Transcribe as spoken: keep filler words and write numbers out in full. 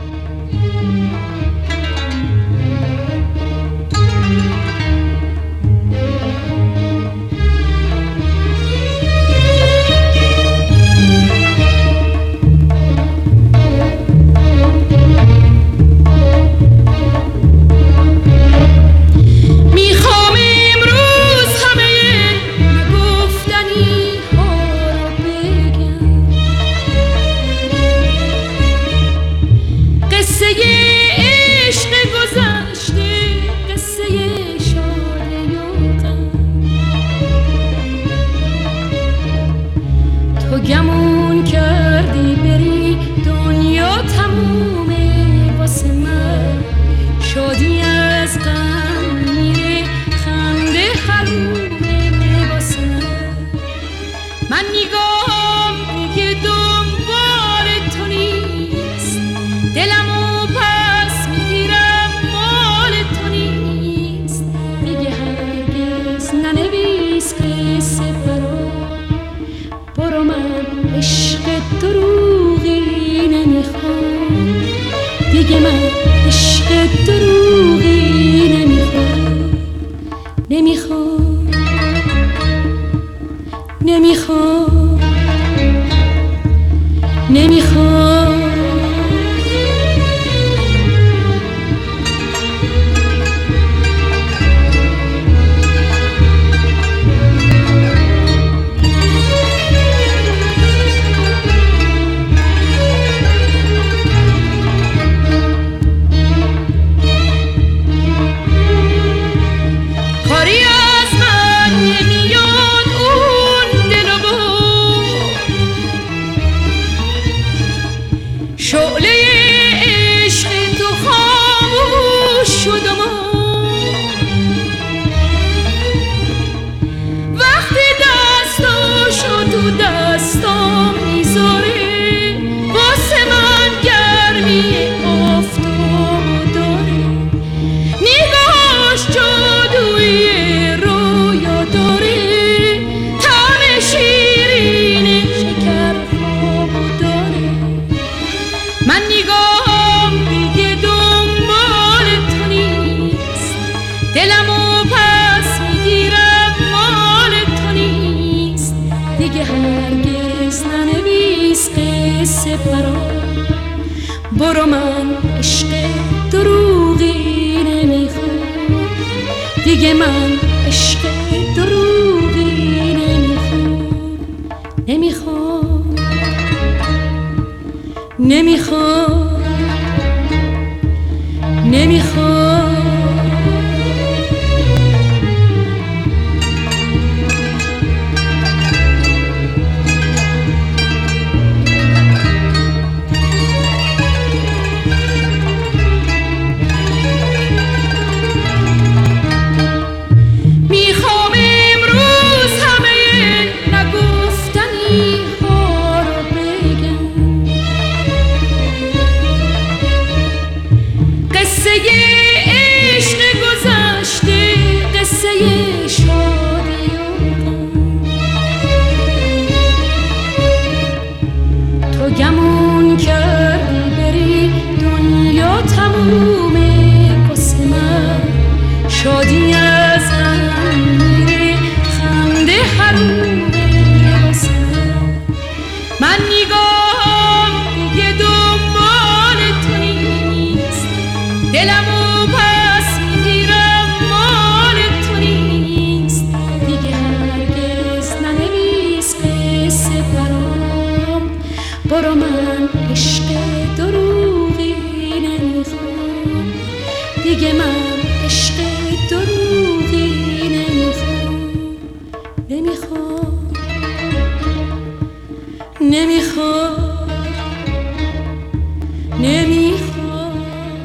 تو گمون کردی بری دنیا تمومه واسه من، شادی از غم میره خنده حرومه واسه من. من نگاهم دیگه دنبال تو نیست، دلمو پس میگیرم مال تو نیست. میگه هرگز ننویس قصه برام، برو من عشق دروغی نمیخوام دیگه، من عشق دروغی نمیخوام. نمیخوام نمیخوام نمیخوام شعله عشق تو خاموش شدم، وقتی دستاشو تو دستام میذاره واسه من گرمی آفتاب داره. نگاهش جادوی رویا داره، طعم شیرین شکر خواب داره. من نگاهم دیگه دنبال تو نیست، دلمو پس میگیرم مال تو نیست. دیگه هرگز ننویس قصه برام، برو من عشق دروغی نمیخوام دیگه، من عشق دروغی نمیخوام. نمیخوام نمیخوام نمیخوام میخوام امروز همه نگفتنی ها رو بگم، قصه عشق گذشته، قصه شادی و غم. تو گمون کردی بری دنیا تمومه واسه من، شادی از غم میره خنده حرومه واسه من. من نگاهم دیگه دنبال تو نیست، دلمو پس میگیرم مال تو نیست. دیگه هرگز ننویس قصه برام، برو من عشق دروغی نمیخوام دیگه، من عشق دروغی نمیخوام. نمیخوام نمیخوام